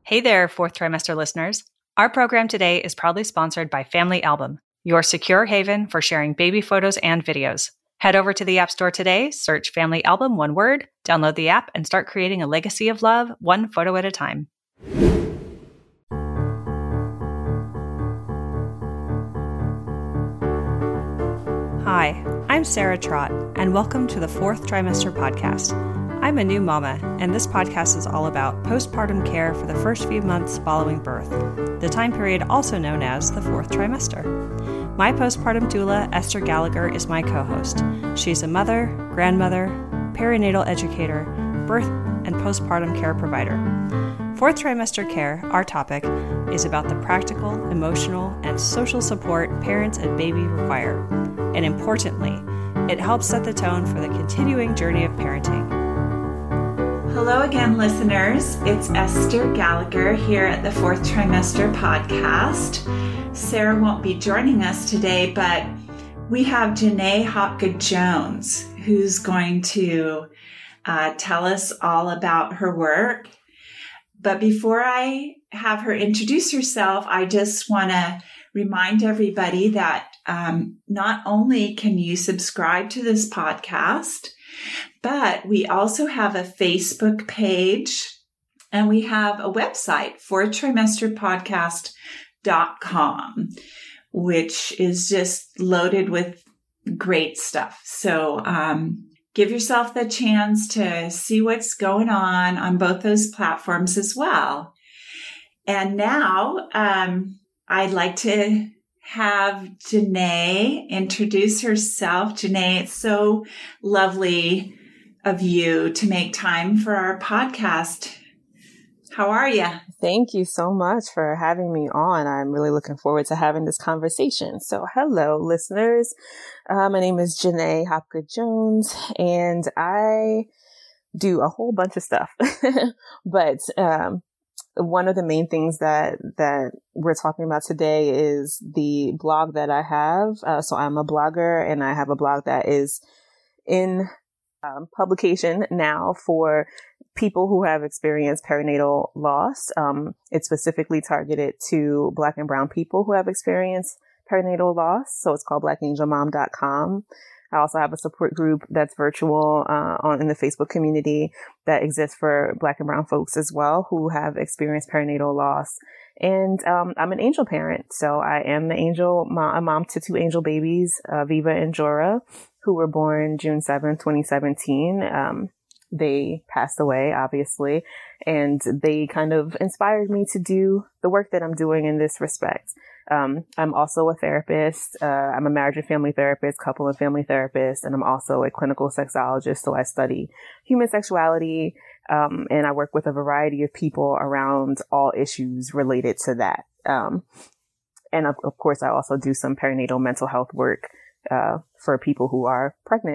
Hey there, fourth trimester listeners. Our program today is proudly sponsored by Family Album, your secure haven for sharing baby photos and videos. Head over to the App Store today, search Family Album, one word, download the app, and start creating a legacy of love, one photo at a time. Hi, I'm Sarah Trott, and welcome to the Fourth Trimester Podcast. I'm a new mama, and this podcast is all about postpartum care for the first few months following birth, the time period also known as the fourth trimester. My postpartum doula, Esther Gallagher, is my co-host. She's a mother, grandmother, perinatal educator, birth and postpartum care provider. Fourth trimester care, our topic, is about the practical, emotional, and social support parents and baby require. And importantly, it helps set the tone for the continuing journey of parenting. Hello again, listeners. It's Esther Gallagher here at the Fourth Trimester Podcast. Sarah won't be joining us today, but we have Janae Hopgood-Jones, who's going to tell us all about her work. But before I have her introduce herself, I just want to remind everybody that not only can you subscribe to this podcast, but we also have a Facebook page and we have a website, fourthtrimesterpodcast.com, which is just loaded with great stuff. So give yourself the chance to see what's going on both those platforms as well. And now I'd like to have Janae introduce herself. Janae, it's so lovely of you to make time for our podcast. How are you? Thank you so much for having me on. I'm really looking forward to having this conversation. So hello, listeners. My name is Janae Hopgood-Jones, and I do a whole bunch of stuff. But one of the main things that we're talking about today is the blog that I have. So I'm a blogger, and I have a blog that is in publication now for people who have experienced perinatal loss. It's specifically targeted to Black and Brown people who have experienced perinatal loss. So it's called blackangelmom.com. I also have a support group that's virtual in the Facebook community that exists for Black and Brown folks as well who have experienced perinatal loss. And I'm an angel parent. So I am a mom to two angel babies, Viva and Jorah, who were born June 7th, 2017. They passed away, obviously, and they kind of inspired me to do the work that I'm doing in this respect. I'm also a therapist. I'm a marriage and family therapist, couple and family therapist, and I'm also a clinical sexologist. So I study human sexuality, and I work with a variety of people around all issues related to that. And of course, I also do some perinatal mental health work for people who are pregnant.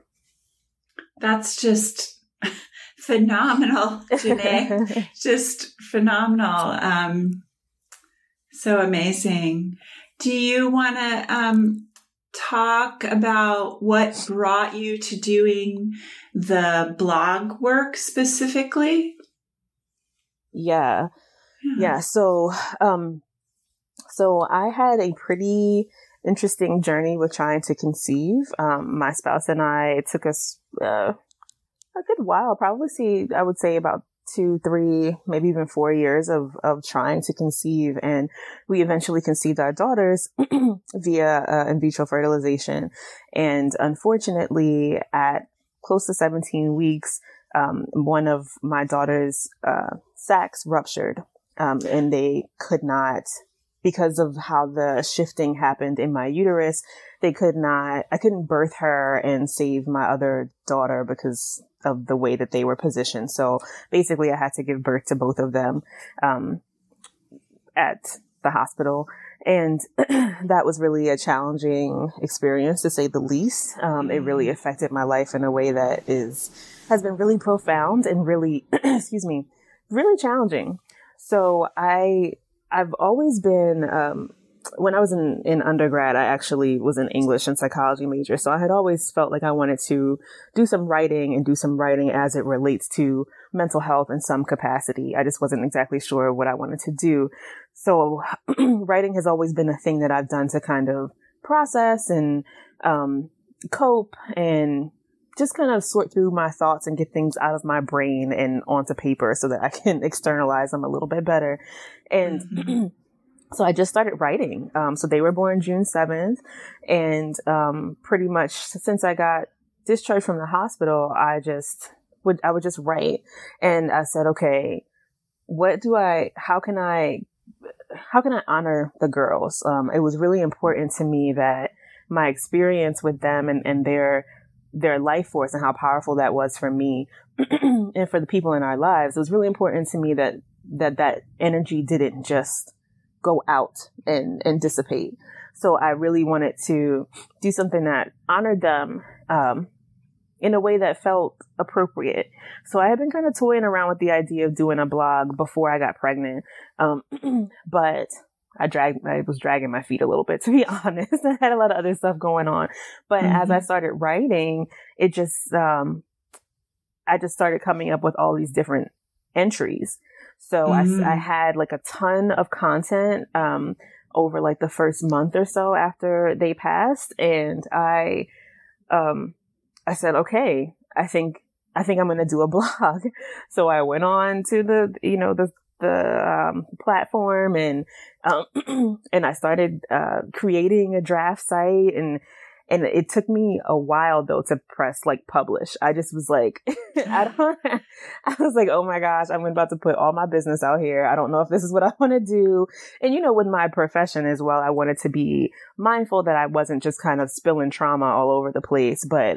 That's just phenomenal, Janae. Just phenomenal. So amazing. Do you want to talk about what brought you to doing the blog work specifically? Yeah. So I had a pretty interesting journey with trying to conceive. My spouse and I, it took us a good while, I would say about 2, 3, maybe even 4 years of trying to conceive. And we eventually conceived our daughters via in vitro fertilization. And unfortunately, at close to 17 weeks, one of my daughter's sacs ruptured, and they could not, because of how the shifting happened in my uterus, I couldn't birth her and save my other daughter because of the way that they were positioned. So basically I had to give birth to both of them, at the hospital. And that was really a challenging experience, to say the least. It really affected my life in a way that has been really profound and really, really challenging. So I've always been, when I was in undergrad, I actually was an English and psychology major. So I had always felt like I wanted to do some writing as it relates to mental health in some capacity. I just wasn't exactly sure what I wanted to do. So writing has always been a thing that I've done to kind of process and cope and just kind of sort through my thoughts and get things out of my brain and onto paper so that I can externalize them a little bit better. And so I just started writing. So they were born June 7th. And pretty much since I got discharged from the hospital, I would just write. And I said, okay, how can I honor the girls? It was really important to me that my experience with them and their life force and how powerful that was for me and for the people in our lives. It was really important to me that energy didn't just go out and dissipate. So I really wanted to do something that honored them, in a way that felt appropriate. So I had been kind of toying around with the idea of doing a blog before I got pregnant. But I was dragging my feet a little bit, to be honest. I had a lot of other stuff going on. But as I started writing, it just, I just started coming up with all these different entries. So I had like a ton of content, over like the first month or so after they passed. And I said, okay, I think I'm going to do a blog. So I went on to the platform and I started creating a draft site and it took me a while though to press like publish. I just was like, I was like, oh my gosh, I'm about to put all my business out here. I don't know if this is what I want to do. And with my profession as well, I wanted to be mindful that I wasn't just kind of spilling trauma all over the place, but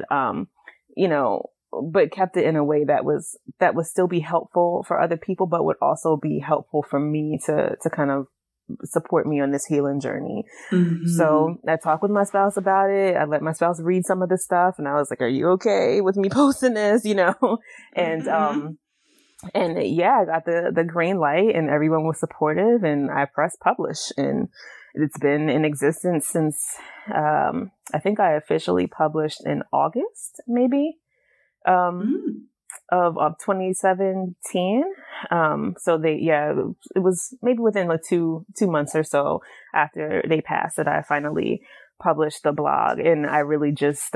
but kept it in a way that would still be helpful for other people, but would also be helpful for me to kind of support me on this healing journey. So I talked with my spouse about it. I let my spouse read some of the stuff and I was like, are you okay with me posting this? And yeah, I got the green light and everyone was supportive and I pressed publish and it's been in existence since, I think I officially published in August, maybe. Of 2017. So it was maybe within like two months or so after they passed that I finally published the blog. And I really just,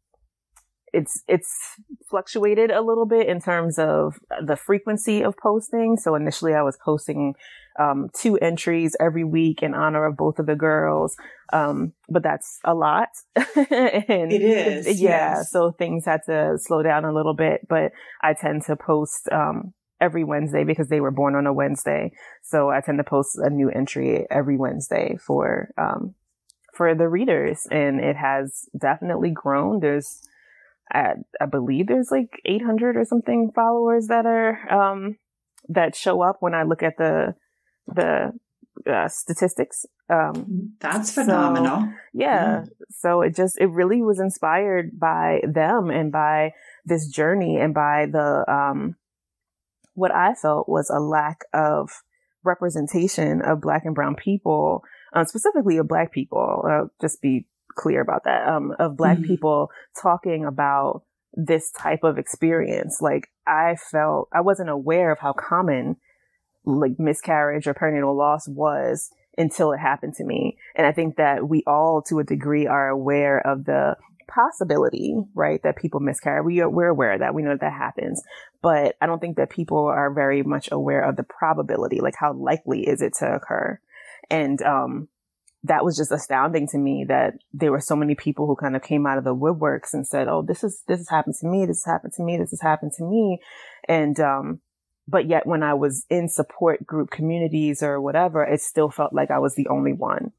it's fluctuated a little bit in terms of the frequency of posting. So initially I was posting 2 entries every week in honor of both of the girls. But that's a lot. And it is. Yeah. Yes. So things had to slow down a little bit, but I tend to post, every Wednesday because they were born on a Wednesday. So I tend to post a new entry every Wednesday for the readers. And it has definitely grown. I believe there's like 800 or something followers that are, that show up when I look at the statistics. That's phenomenal. So, yeah. So it really was inspired by them and by this journey and by the, what I felt was a lack of representation of Black and Brown people, specifically of Black people. Just be clear about that, of Black people talking about this type of experience. Like I felt I wasn't aware of how common like miscarriage or perinatal loss was until it happened to me. And I think that we all to a degree are aware of the possibility, right, that people miscarry. We're aware of that. We know that happens. But I don't think that people are very much aware of the probability, like how likely is it to occur. And that was just astounding to me that there were so many people who kind of came out of the woodworks and said, oh, this has happened to me. This has happened to me. This has happened to me. And, but yet when I was in support group communities or whatever, it still felt like I was the only one.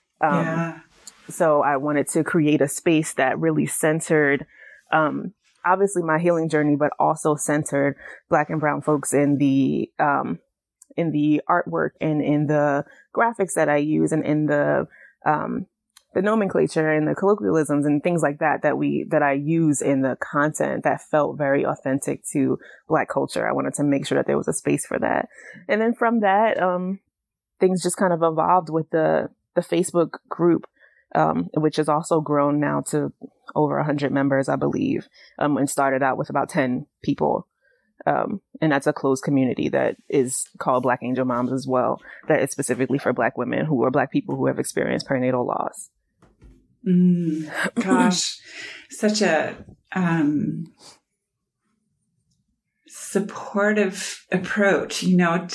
So I wanted to create a space that really centered, obviously my healing journey, but also centered Black and Brown folks in the artwork and in the graphics that I use and in the nomenclature and the colloquialisms and things like that I use in the content that felt very authentic to Black culture. I wanted to make sure that there was a space for that. And then from that, things just kind of evolved with the Facebook group, which has also grown now to over 100 members, I believe, and started out with about 10 people. And that's a closed community that is called Black Angel Moms as well. That is specifically for Black women who are Black people who have experienced perinatal loss. Gosh, such a supportive approach,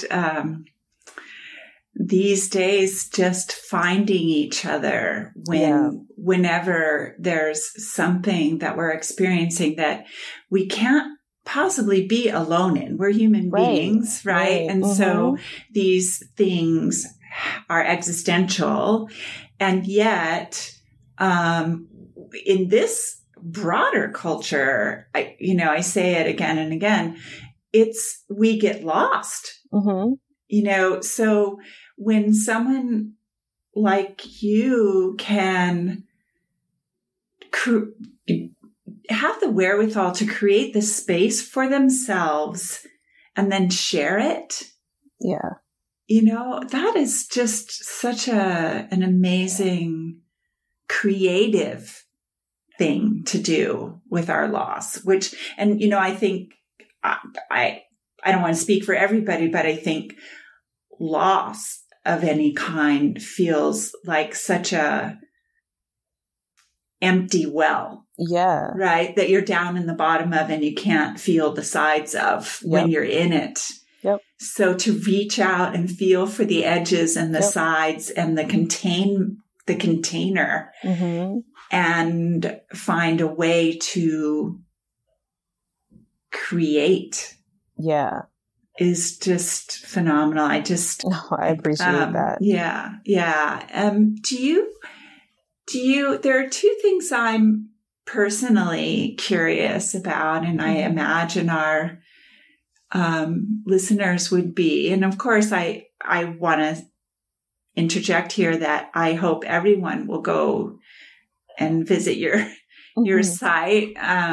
these days, just finding each other whenever there's something that we're experiencing that we can't possibly be alone in. We're human beings, right? And so these things are existential. And yet, in this broader culture, I say it again and again, we get lost, so when someone like you can have the wherewithal to create this space for themselves and then share it. Yeah. That is just such an amazing creative thing to do with our loss, I think I don't want to speak for everybody, but I think loss of any kind feels like such a empty well. Yeah. Right. That you're down in the bottom of and you can't feel the sides of when you're in it. Yep. So to reach out and feel for the edges and the sides and the container and find a way to create. Yeah. Is just phenomenal. I appreciate that. Yeah. Yeah. There are two things I'm personally curious about, and I imagine our listeners would be. And of course, I want to interject here that I hope everyone will go and visit your site.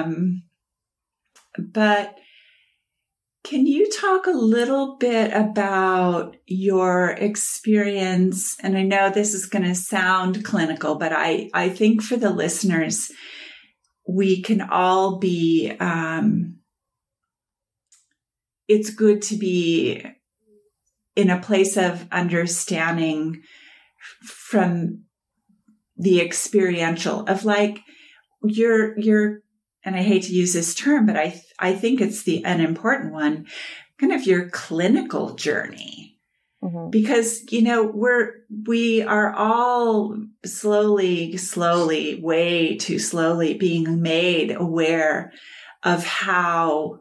But can you talk a little bit about your experience? And I know this is going to sound clinical, but I think for the listeners, we can all be, it's good to be in a place of understanding from the experiential of like your and I hate to use this term, but I think it's an important one, kind of your clinical journey. Because, we are all slowly, way too slowly being made aware of how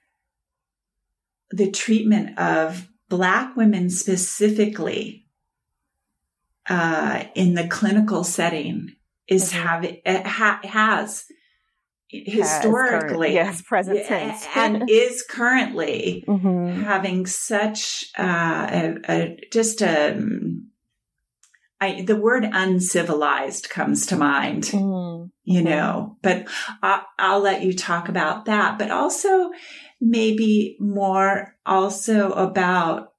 the treatment of Black women specifically in the clinical setting is has historically, present tense, and is currently having such the word uncivilized comes to mind, but I'll let you talk about that, but also maybe more also about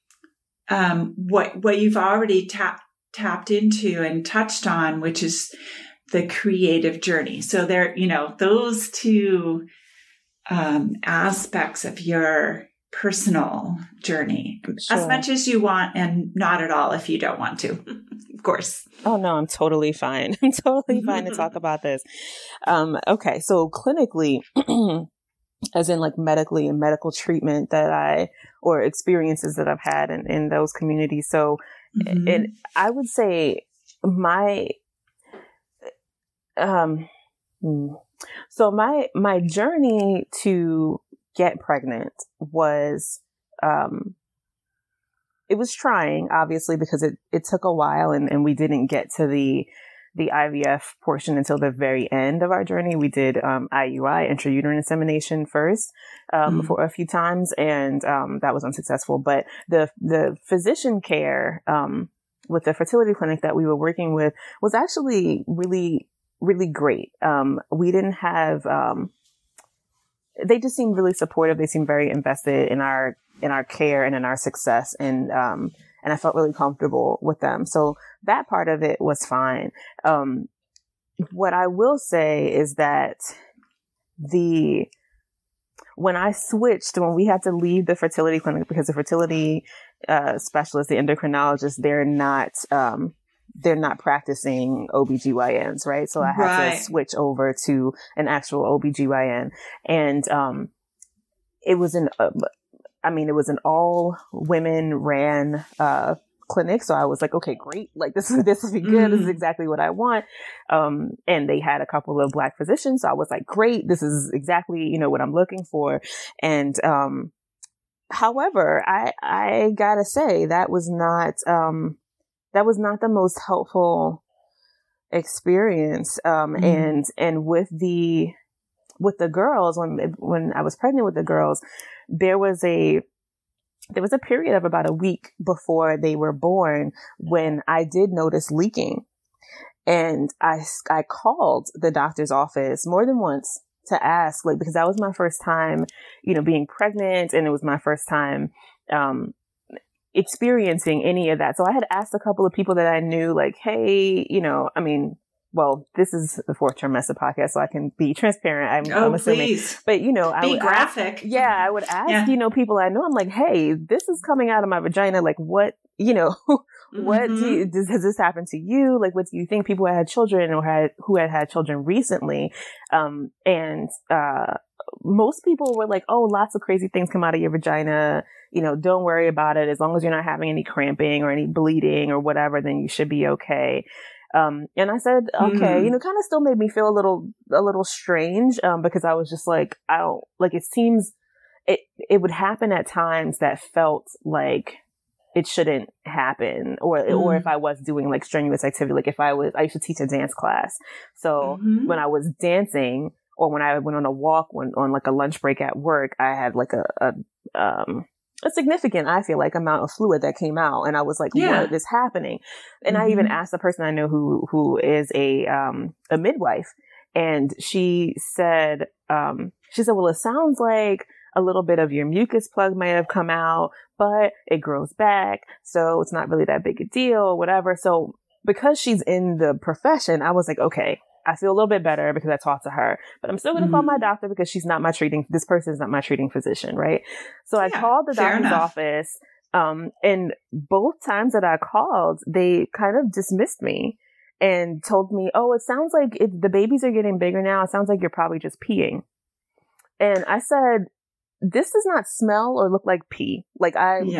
what you've already tapped into and touched on, which is the creative journey. So there, those two aspects of your personal journey, as much as you want, and not at all if you don't want to, of course. Oh no, I'm totally fine. I'm totally fine to talk about this. Okay. So clinically, as in like medically and medical treatment or experiences that I've had in those communities. So I would say my journey to get pregnant was, it was trying, obviously, because it took a while and we didn't get to the IVF portion until the very end of our journey. We did, IUI, intrauterine insemination first, for a few times, and, that was unsuccessful. But the physician care, with the fertility clinic that we were working with was actually really, really great. We didn't have, they just seemed really supportive. They seemed very invested in our care and in our success. And I felt really comfortable with them. So that part of it was fine. What I will say is that when we had to leave the fertility clinic, because the fertility specialist, the endocrinologist, they're not practicing OBGYNs, right? So I had to switch over to an actual OBGYN. And it was an all women ran clinic. So I was like, okay, great. Like this will be good. This is exactly what I want. And they had a couple of Black physicians. So I was like, great. This is exactly, what I'm looking for. And, however, I gotta say that was not the most helpful experience. And with the girls, when I was pregnant with the girls, there was a period of about a week before they were born when I did notice leaking. And I called the doctor's office more than once to ask, because that was my first time, being pregnant, and it was my first time, experiencing any of that. So I had asked a couple of people that I knew, like, hey, this is the Fourth Trimester podcast, so I can be transparent. I'm assuming, please. But I would graphic. I would ask, people I know. I'm like, hey, this is coming out of my vagina. Like, what, what has this happened to you? Like, what do you think? People who had children or who had children recently, most people were like, oh, lots of crazy things come out of your vagina. Don't worry about it. As long as you're not having any cramping or any bleeding or whatever, then you should be okay. And I said, okay, kind of still made me feel a little strange, because I was just like, it seems it would happen at times that felt like it shouldn't happen, or if I was doing like strenuous activity, like if I used to teach a dance class. So when I was dancing, or when I went on a walk on like a lunch break at work, I had like a significant, I feel like, amount of fluid that came out. And I was like, what is happening? And I even asked the person I know who is a midwife, and she said, well, it sounds like a little bit of your mucus plug may have come out, but it grows back. So it's not really that big a deal or whatever. So because she's in the profession, I was like, okay, I feel a little bit better because I talked to her, but I'm still going to call my doctor because this person is not my treating physician. Right. So I called the doctor's office. And both times that I called, they kind of dismissed me and told me, oh, it sounds like the babies are getting bigger now. It sounds like you're probably just peeing. And I said, this does not smell or look like pee. Like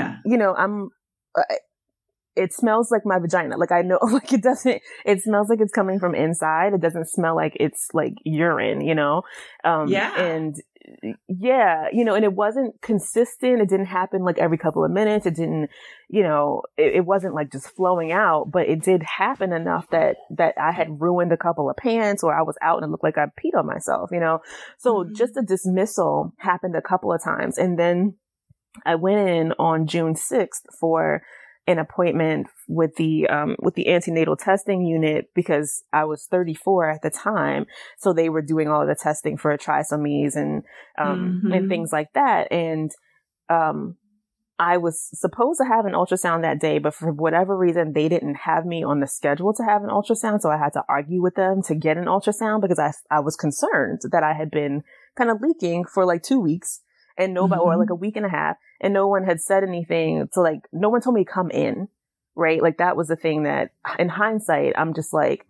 it smells like my vagina. Like I know, like it smells like it's coming from inside. It doesn't smell like it's like urine, and and it wasn't consistent. It didn't happen like every couple of minutes. It didn't, it wasn't like just flowing out, but it did happen enough that I had ruined a couple of pants, or I was out and it looked like I peed on myself, So just a dismissal happened a couple of times. And then I went in on June 6th for an appointment with the antenatal testing unit because I was 34 at the time. So they were doing all of the testing for trisomies and things like that. And, I was supposed to have an ultrasound that day, but for whatever reason, they didn't have me on the schedule to have an ultrasound. So I had to argue with them to get an ultrasound because I was concerned that I had been kind of leaking for like 2 weeks. And nobody, or like a week and a half, and no one had said anything. So like, no one told me to come in, right? Like that was the thing that, in hindsight, I'm just like,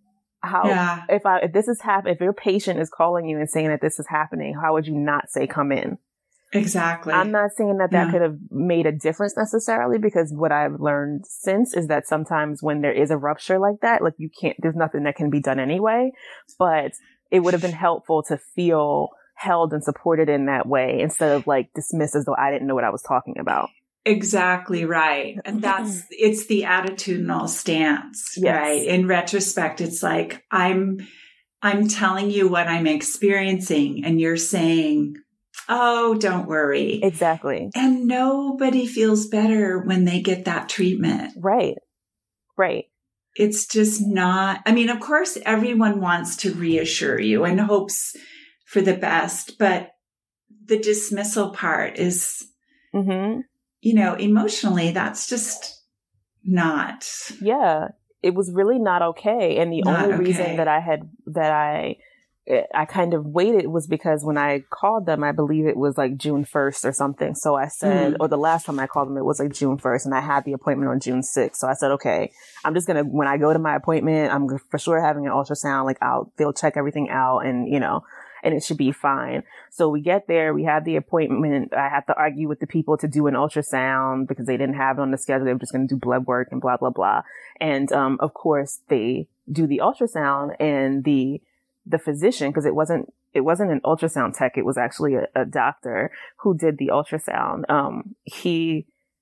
if this is happening, if your patient is calling you and saying that this is happening, how would you not say come in? Exactly. I'm not saying that could have made a difference necessarily, because what I've learned since is that sometimes when there is a rupture like that, like there's nothing that can be done anyway, but it would have been helpful to feel held and supported in that way instead of like dismissed as though I didn't know what I was talking about. Exactly right. And it's the attitudinal stance, right? In retrospect, it's like, I'm telling you what I'm experiencing and you're saying, oh, don't worry. Exactly. And nobody feels better when they get that treatment. Right. Right. It's just not, of course, everyone wants to reassure you and hopes for the best, but the dismissal part is, emotionally, that's just not. Yeah, it was really not okay. And the only reason that I I kind of waited was because when I called them, I believe it was like June 1st or something. So I said, or the last time I called them, it was like June 1st and I had the appointment on June 6th. So I said, okay, I'm just going to, when I go to my appointment, I'm for sure having an ultrasound, like they'll check everything out and, you know, and it should be fine. So we get there, we have the appointment. I have to argue with the people to do an ultrasound because they didn't have it on the schedule. They were just going to do blood work and blah, blah, blah. And, of course they do the ultrasound and the physician, because it wasn't an ultrasound tech. It was actually a doctor who did the ultrasound. He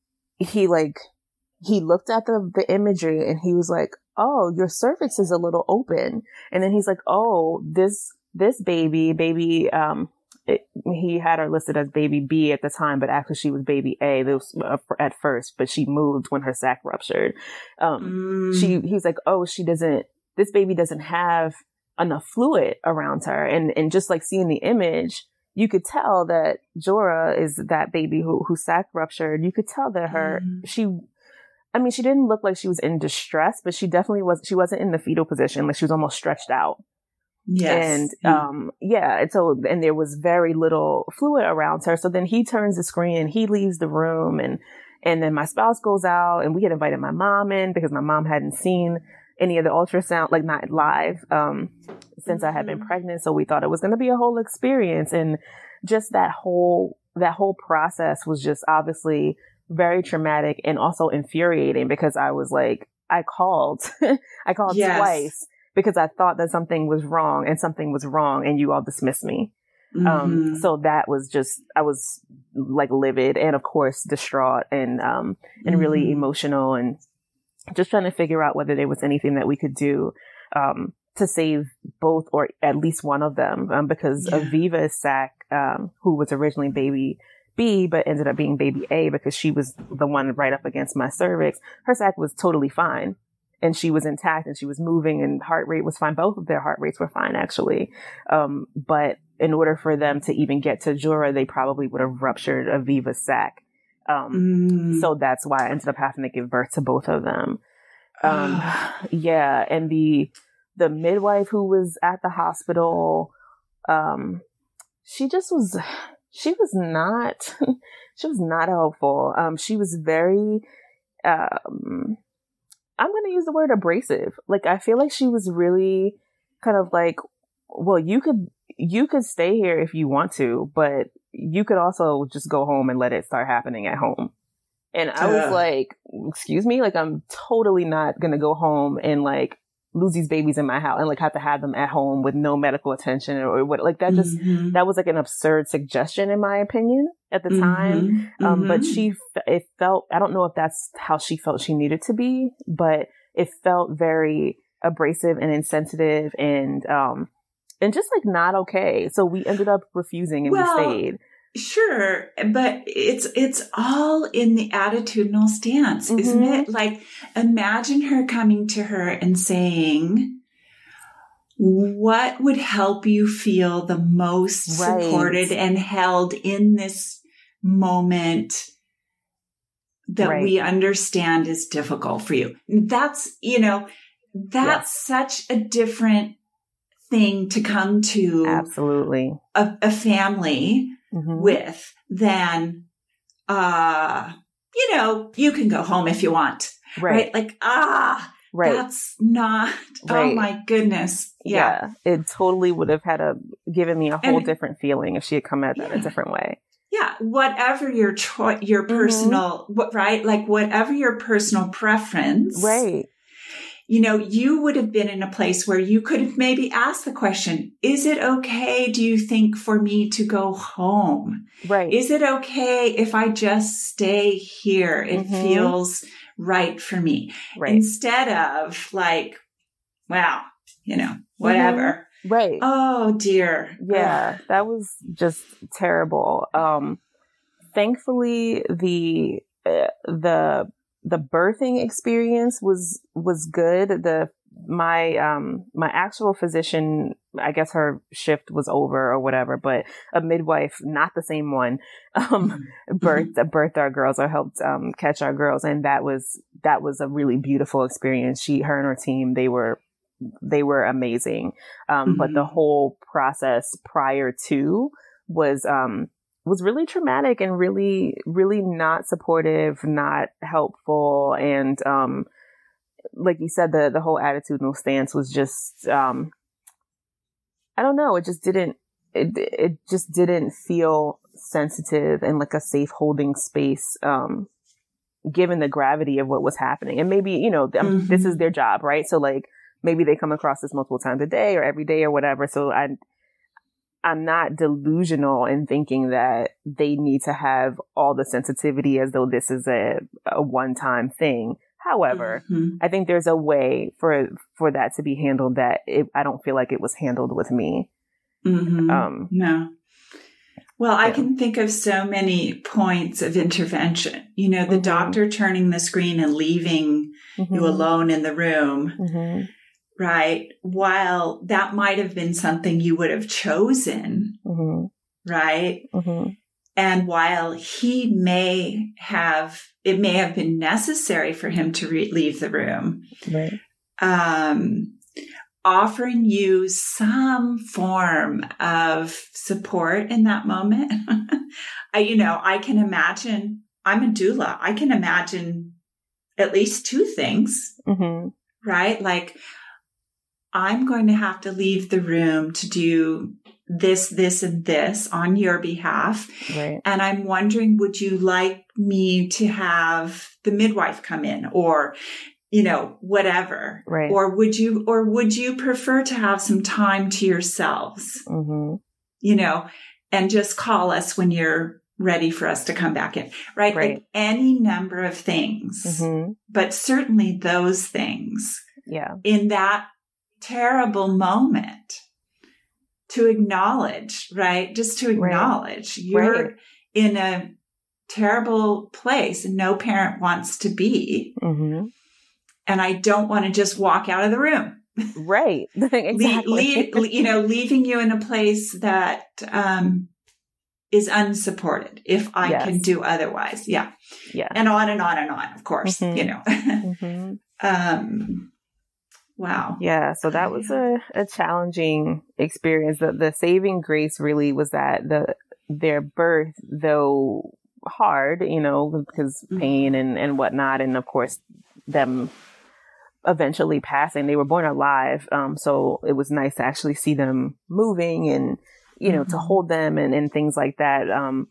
looked at the imagery and he was like, oh, your cervix is a little open. And then he's like, oh, this baby, he had her listed as baby B at the time, but actually she was baby A. This was at first, but she moved when her sac ruptured. He's like, oh, this baby doesn't have enough fluid around her. And just like seeing the image, you could tell that Jorah is that baby who sac ruptured. You could tell that she didn't look like she was in distress, but she definitely she wasn't in the fetal position. Like she was almost stretched out. Yes. And, and there was very little fluid around her. So then he turns the screen and he leaves the room and then my spouse goes out and we had invited my mom in because my mom hadn't seen any of the ultrasound, like not live, since I had been pregnant. So we thought it was going to be a whole experience. And just that whole process was just obviously very traumatic and also infuriating because I was like, I called twice because I thought that something was wrong and you all dismissed me. So that was just, I was like livid and of course distraught and really emotional and just trying to figure out whether there was anything that we could do, to save both or at least one of them. Because Aviva's sac, who was originally baby B, but ended up being baby A because she was the one right up against my cervix. Her sac was totally fine. And she was intact and she was moving and heart rate was fine. Both of their heart rates were fine, actually. But in order for them to even get to Jorah, they probably would have ruptured Aviva's sac. So that's why I ended up having to give birth to both of them. And the midwife who was at the hospital, she was not helpful. She was very, I'm going to use the word abrasive. Like, I feel like she was really kind of like, well, you could stay here if you want to, but you could also just go home and let it start happening at home. And I was like, excuse me? Like, I'm totally not going to go home and like lose these babies in my house and like have to have them at home with no medical attention or what, like that just, that was like an absurd suggestion in my opinion at the time. But it felt, I don't know if that's how she felt she needed to be, but it felt very abrasive and insensitive and just like not okay. So we ended up refusing and we stayed. Sure. But it's all in the attitudinal stance, isn't it? Like, imagine her coming to her and saying, what would help you feel the most supported and held in this moment that we understand is difficult for you? That's, that's such a different thing to come to absolutely a family with than, you can go home if you want. Right? Like, that's not, oh my goodness. Yeah. It totally would have given me a whole different feeling if she had come at that a different way. Yeah. Whatever your personal, like whatever your personal preference. Right. You would have been in a place where you could have maybe asked the question, is it okay, do you think, for me to go home? Right. Is it okay if I just stay here? It feels right for me. Right. Instead of like, wow, whatever. Right. Oh, dear. Yeah, that was just terrible. Thankfully, the birthing experience was good. My actual physician, I guess her shift was over or whatever, but a midwife, not the same one, birthed our girls or helped catch our girls, and that was a really beautiful experience. Her and her team, they were they were amazing. But the whole process prior to was really traumatic and really, really not supportive, not helpful. And, like you said, the whole attitudinal stance was just, I don't know. It just didn't feel sensitive and like a safe holding space, given the gravity of what was happening. And maybe, you know, this is their job, right? So like, maybe they come across this multiple times a day or every day or whatever. So I'm not delusional in thinking that they need to have all the sensitivity as though this is a one-time thing. However, I think there's a way for that to be handled that I don't feel like it was handled with me. No. Well, I can think of so many points of intervention. You know, the doctor turning the screen and leaving you alone in the room, right? While that might have been something you would have chosen, right? And while it may have been necessary for him to leave the room, offering you some form of support in that moment. I can imagine, I'm a doula. I can imagine at least two things, right? Like, I'm going to have to leave the room to do this, this, and this on your behalf. Right. And I'm wondering, would you like me to have the midwife come in or, you know, whatever, right? Or would you prefer to have some time to yourselves, you know, and just call us when you're ready for us to come back in, right? Like any number of things, but certainly those things, in that terrible moment, to acknowledge, right? Just to acknowledge you're in a terrible place and no parent wants to be. And I don't want to just walk out of the room. Right. Exactly. Leaving you in a place that is unsupported if I can do otherwise. Yeah. And on and on and on, of course, you know. Wow. Yeah. So that was a challenging experience. The saving grace really was that their birth, though hard, you know, because pain and whatnot. And of course, them eventually passing, they were born alive. So it was nice to actually see them moving and, you know, to hold them and things like that.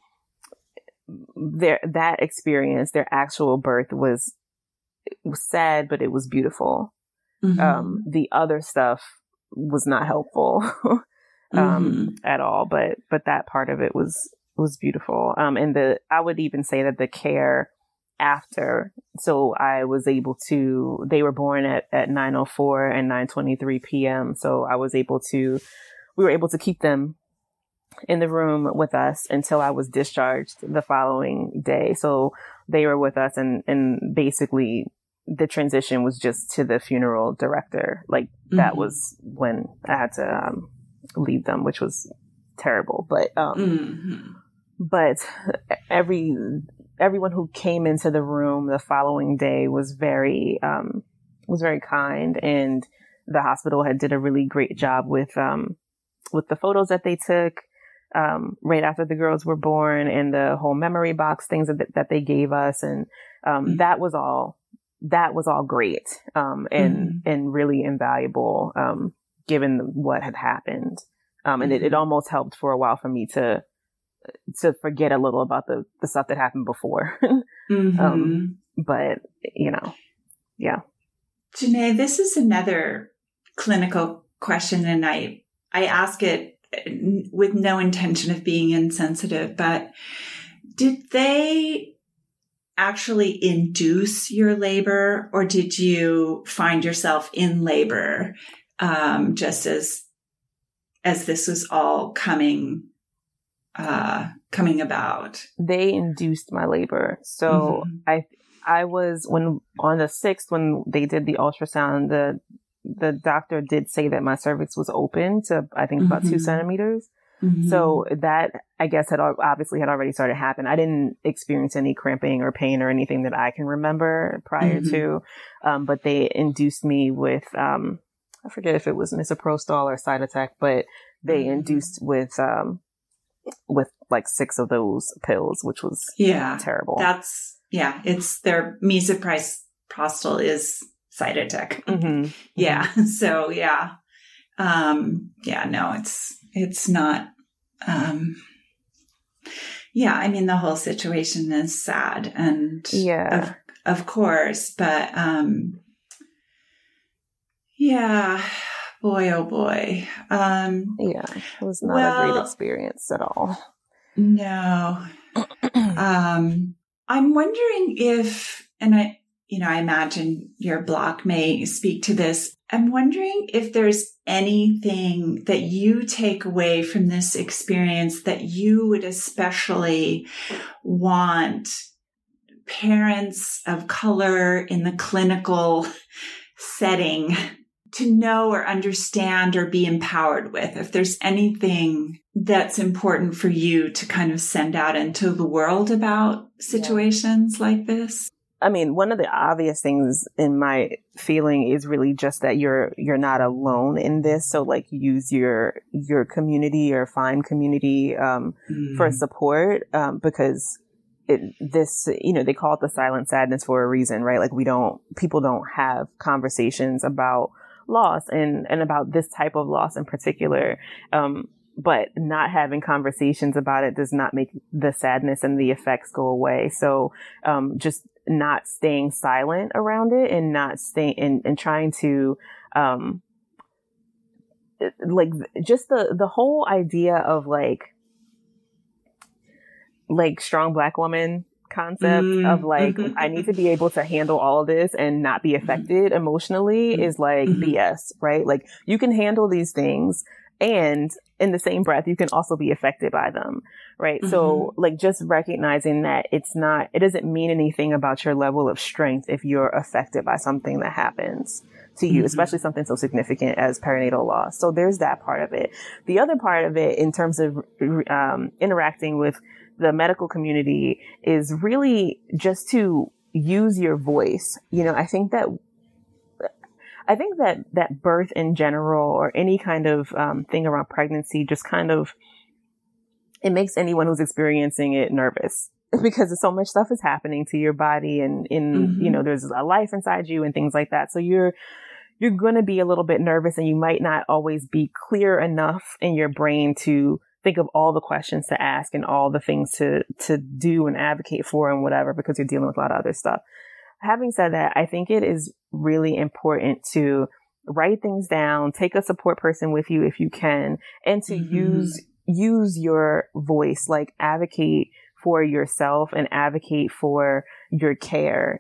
That experience, their actual birth was sad, but it was beautiful. The other stuff was not helpful, at all, but that part of it was beautiful. And I would even say that the care after, so I was able to, they were born at 9:04 and 9:23 p.m. So we were able to keep them in the room with us until I was discharged the following day. So they were with us and basically the transition was just to the funeral director. Like that was when I had to leave them, which was terrible. But everyone who came into the room the following day was very kind, and the hospital did a really great job with the photos that they took right after the girls were born and the whole memory box things that they gave us, and that was all great and really invaluable given what had happened, and it almost helped for a while for me to forget a little about the stuff that happened before. But, you know, yeah. Janae, this is another clinical question, and I ask it with no intention of being insensitive, but did they actually induce your labor, or did you find yourself in labor just as this was all coming about? They induced my labor. So I was, when on the 6th, when they did the ultrasound, the doctor did say that my cervix was open to, I think, about 2 centimeters. So that, I guess, had already started happening. I didn't experience any cramping or pain or anything that I can remember prior to, but they induced me with I forget if it was misoprostol or Cytotec, but they induced with like 6 of those pills, which was terrible. It's their misoprostol is Cytotec. Mm-hmm. Yeah. So no, it's not, I mean, the whole situation is sad and of course, but, boy, oh boy. It was not a great experience at all. No. I'm wondering if, and I imagine your block may speak to this. I'm wondering if there's anything that you take away from this experience that you would especially want parents of color in the clinical setting to know or understand or be empowered with. If there's anything that's important for you to kind of send out into the world about situations like this. I mean, one of the obvious things in my feeling is really just that you're not alone in this. So like use your community or find community for support because they call it the silent sadness for a reason, right? Like people don't have conversations about loss and about this type of loss in particular. But not having conversations about it does not make the sadness and the effects go away. So just not staying silent around it and not staying and trying to like just the whole idea of like strong Black woman concept of like I need to be able to handle all of this and not be affected emotionally is like BS, right? Like you can handle these things and in the same breath you can also be affected by them, right? So like just recognizing that it doesn't mean anything about your level of strength if you're affected by something that happens to you, especially something so significant as perinatal loss. So there's that part of it. The other part of it in terms of interacting with the medical community is really just to use your voice. I think that birth in general or any kind of thing around pregnancy just kind of, it makes anyone who's experiencing it nervous because so much stuff is happening to your body and there's a life inside you and things like that. So you're going to be a little bit nervous and you might not always be clear enough in your brain to think of all the questions to ask and all the things to do and advocate for and whatever, because you're dealing with a lot of other stuff. Having said that, I think it is really important to write things down, take a support person with you if you can, and to use your voice, like advocate for yourself and advocate for your care.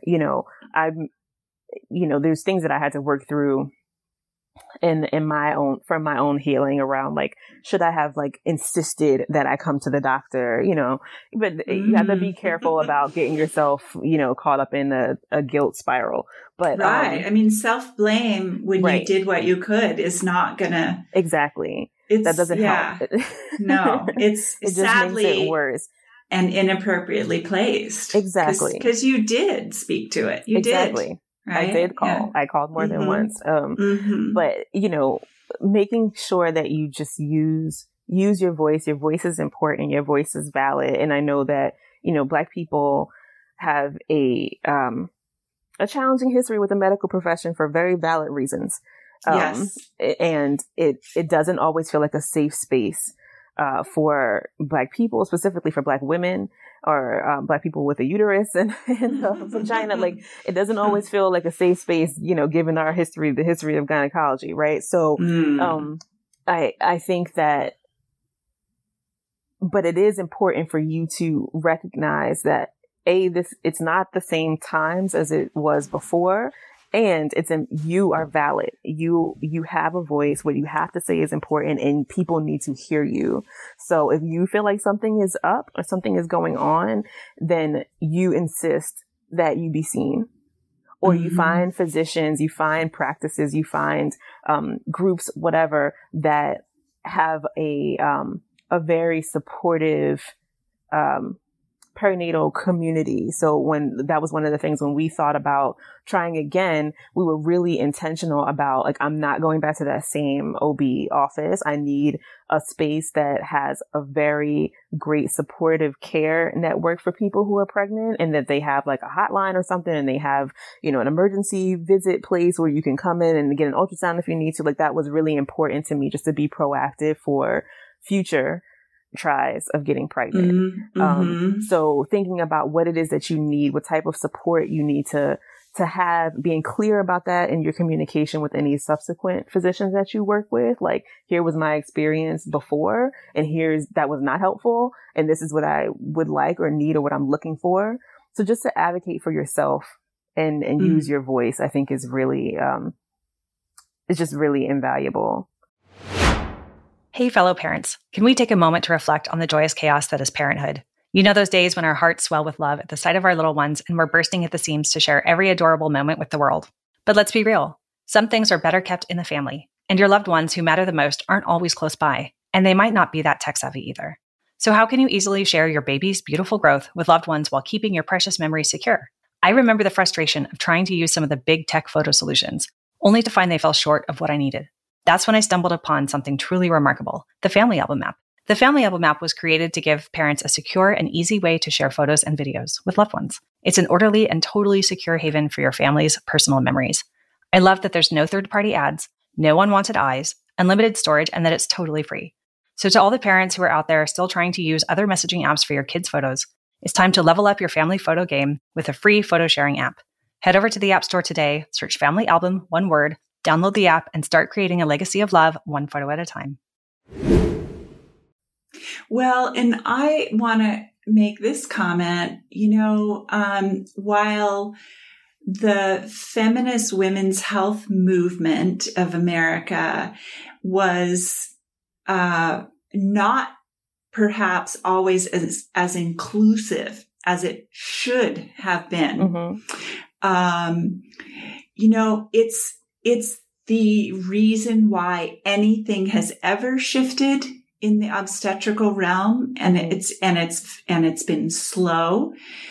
There's things that I had to work through from my own healing around like, should I have like insisted that I come to the doctor, but you have to be careful about getting yourself, caught up in a guilt spiral. But right. I mean, self-blame when you did what you could is not gonna. Exactly. That doesn't help. No, it just sadly makes it worse. And inappropriately placed. Exactly. Because you did speak to it. You did. Right? I did call. Yeah. I called more than once. But, making sure that you just use your voice. Your voice is important. Your voice is valid. And I know that, Black people have a challenging history with the medical profession for very valid reasons. Yes. And it doesn't always feel like a safe space for Black people, specifically for Black women or Black people with a uterus and a vagina. Like it doesn't always feel like a safe space, given our history, the history of gynecology, right? So I think that, but it is important for you to recognize that it's not the same times as it was before. And you are valid. You have a voice. What you have to say is important and people need to hear you. So if you feel like something is up or something is going on, then you insist that you be seen. Or you find physicians, you find practices, you find groups, whatever, that have a very supportive perinatal community. So when that was one of the things when we thought about trying again, we were really intentional about like, I'm not going back to that same OB office. I need a space that has a very great supportive care network for people who are pregnant, and that they have like a hotline or something, and they have, you know, an emergency visit place where you can come in and get an ultrasound if you need to. Like, that was really important to me, just to be proactive for future tries of getting pregnant. So thinking about what it is that you need, what type of support you need to have, being clear about that in your communication with any subsequent physicians that you work with. Like, here was my experience before, and that was not helpful, and this is what I would like or need or what I'm looking for. So just to advocate for yourself and use your voice, I think is really, it's just really invaluable. Hey, fellow parents, can we take a moment to reflect on the joyous chaos that is parenthood? You know those days when our hearts swell with love at the sight of our little ones and we're bursting at the seams to share every adorable moment with the world. But let's be real. Some things are better kept in the family, and your loved ones who matter the most aren't always close by, and they might not be that tech-savvy either. So how can you easily share your baby's beautiful growth with loved ones while keeping your precious memories secure? I remember the frustration of trying to use some of the big tech photo solutions, only to find they fell short of what I needed. That's when I stumbled upon something truly remarkable, the Family Album app. The Family Album app was created to give parents a secure and easy way to share photos and videos with loved ones. It's an orderly and totally secure haven for your family's personal memories. I love that there's no third-party ads, no unwanted eyes, unlimited storage, and that it's totally free. So to all the parents who are out there still trying to use other messaging apps for your kids' photos, it's time to level up your family photo game with a free photo sharing app. Head over to the App Store today, search Family Album, one word, download the app, and start creating a legacy of love one photo at a time. Well, and I want to make this comment, while the feminist women's health movement of America was not perhaps always as inclusive as it should have been, it's the reason why anything has ever shifted in the obstetrical realm, and it's been slow.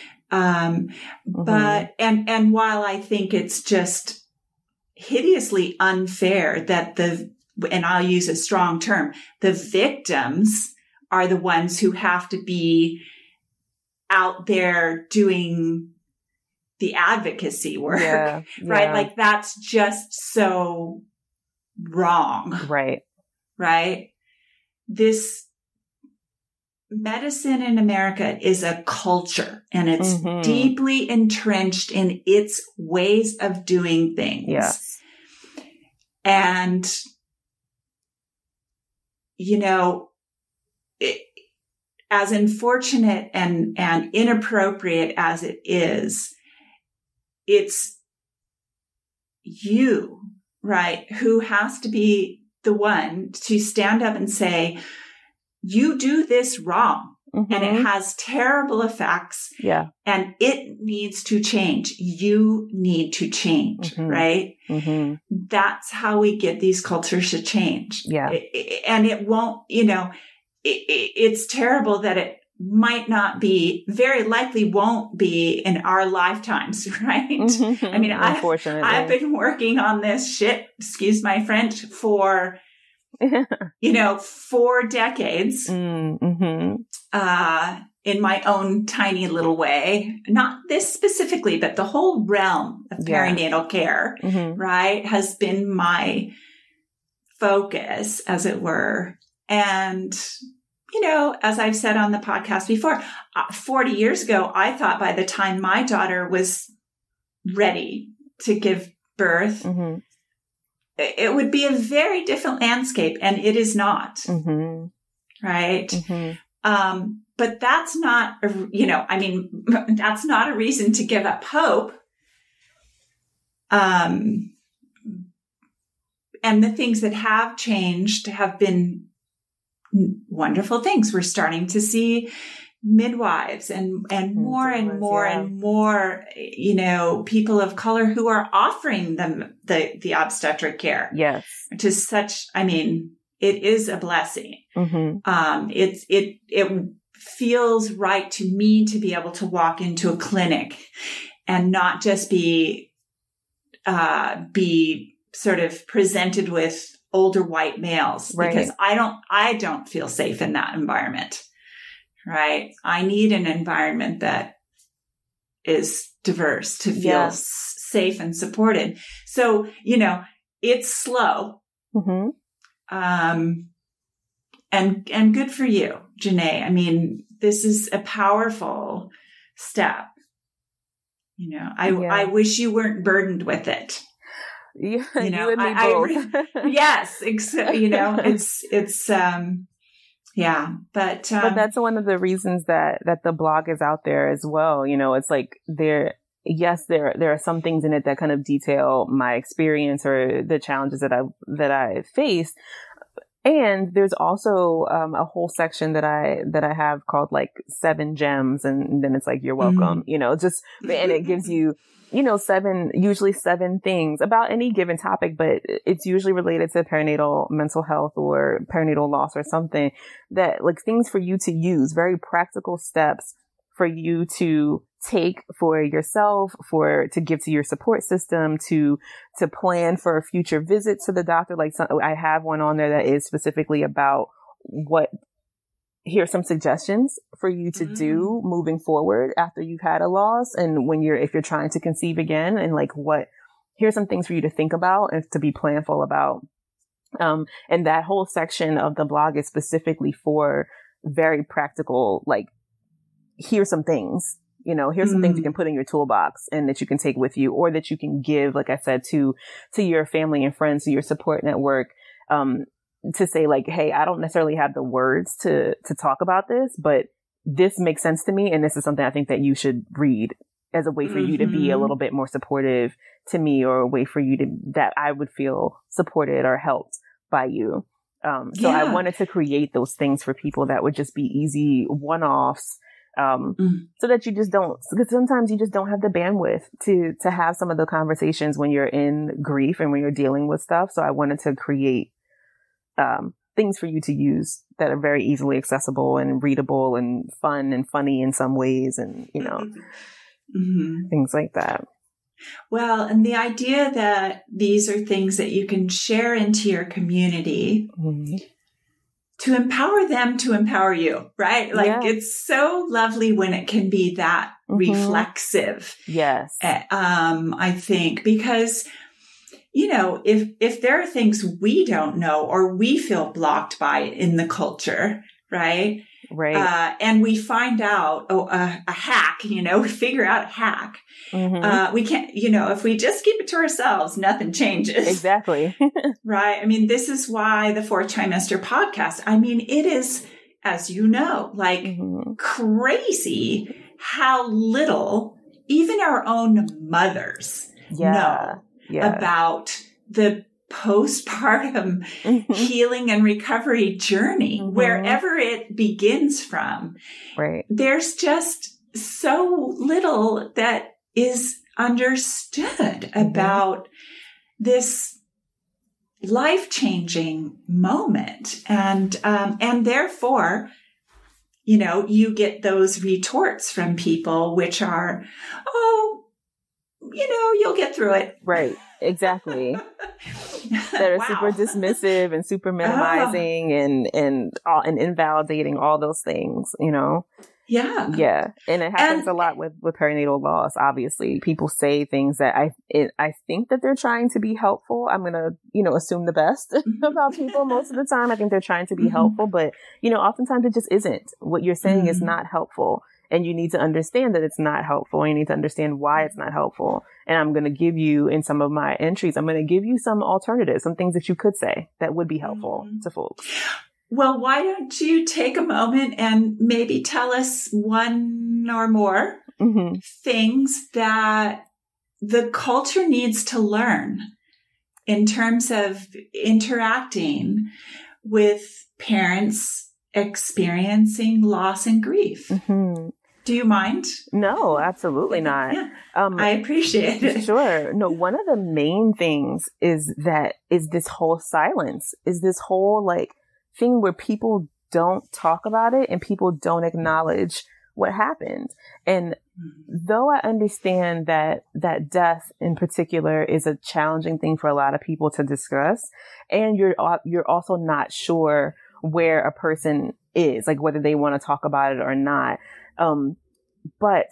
But while I think it's just hideously unfair that and I'll use a strong term, the victims are the ones who have to be out there doing the advocacy work, right? Like, that's just so wrong. Right. This medicine in America is a culture, and it's deeply entrenched in its ways of doing things. Yes. And, as unfortunate and inappropriate as it is, it's you, right, who has to be the one to stand up and say, you do this wrong, and it has terrible effects, and it needs to change. You need to change, right? That's how we get these cultures to change. And it won't, it's terrible that it might not be, very likely won't be in our lifetimes, right? I mean, unfortunately, I've been working on this shit, excuse my French, for 4 decades, in my own tiny little way. Not this specifically, but the whole realm of perinatal care, right, has been my focus, as it were. And as I've said on the podcast before, 40 years ago, I thought by the time my daughter was ready to give birth, it would be a very different landscape, and it is not. Right. But that's not, that's not a reason to give up hope. And the things that have changed have been wonderful things. We're starting to see midwives and more and more and more, people of color who are offering them the obstetric care. Yes. To such, it is a blessing. It feels right to me to be able to walk into a clinic and not just be sort of presented with older white males, right. Because I don't feel safe in that environment, right? I need an environment that is diverse to feel safe and supported. So, it's slow. Mm-hmm. And good for you, Janae. I mean, this is a powerful step. I wish you weren't burdened with it. Yeah, you and me both. Yes, it's but that's one of the reasons that the blog is out there as well. It's like there are some things in it that kind of detail my experience or the challenges that I face. And there's also a whole section that I have called like 7 gems, and then it's like, you're welcome, and it gives you, usually 7 things about any given topic, but it's usually related to perinatal mental health or perinatal loss or something, that like things for you to use, very practical steps for you to take for yourself, to give to your support system, to plan for a future visit to the doctor. Like I have one on there that is specifically about here's some suggestions for you to do moving forward after you've had a loss. And if you're trying to conceive again, and like here's some things for you to think about and to be planful about. And that whole section of the blog is specifically for very practical, like, here's some things, here's some things you can put in your toolbox and that you can take with you, or that you can give, like I said, to your family and friends, to your support network, to say like, hey, I don't necessarily have the words to talk about this, but this makes sense to me. And this is something I think that you should read as a way for you to be a little bit more supportive to me, or a way for you that I would feel supported or helped by you. So I wanted to create those things for people that would just be easy one-offs, so that you just don't, because sometimes you just don't have the bandwidth to have some of the conversations when you're in grief and when you're dealing with stuff. So I wanted to create things for you to use that are very easily accessible and readable and fun and funny in some ways, and things like that. Well, and the idea that these are things that you can share into your community to empower them to empower you, right? Like it's so lovely when it can be that reflexive. Yes. I think, because if there are things we don't know or we feel blocked by in the culture, right? Right. And we find out, a hack, we figure out a hack. We can't, if we just keep it to ourselves, nothing changes. Exactly. Right. I mean, this is why the Fourth Trimester podcast, I mean, it is, as you know, like crazy how little even our own mothers know about the postpartum healing and recovery journey, wherever it begins from. Right. There's just so little that is understood about this life-changing moment. And therefore, you get those retorts from people, which are, you'll get through it. Right. Exactly. That are super dismissive and super minimizing and invalidating all those things, Yeah. Yeah. And it happens a lot with perinatal loss. Obviously, people say things that I think that they're trying to be helpful. I'm going to, assume the best about people most of the time. I think they're trying to be helpful, but, oftentimes it just isn't. What you're saying is not helpful. And you need to understand that it's not helpful. And you need to understand why it's not helpful. And I'm going to give you, in some of my entries, I'm going to give you some alternatives, some things that you could say that would be helpful to folks. Well, why don't you take a moment and maybe tell us one or more things that the culture needs to learn in terms of interacting with parents experiencing loss and grief. Do you mind? No, absolutely not. Yeah. I appreciate it. Sure. No, one of the main things is this whole silence, is this whole thing where people don't talk about it and people don't acknowledge what happened. And though I understand that death in particular is a challenging thing for a lot of people to discuss, and you're also not sure where a person is, like whether they want to talk about it or not. But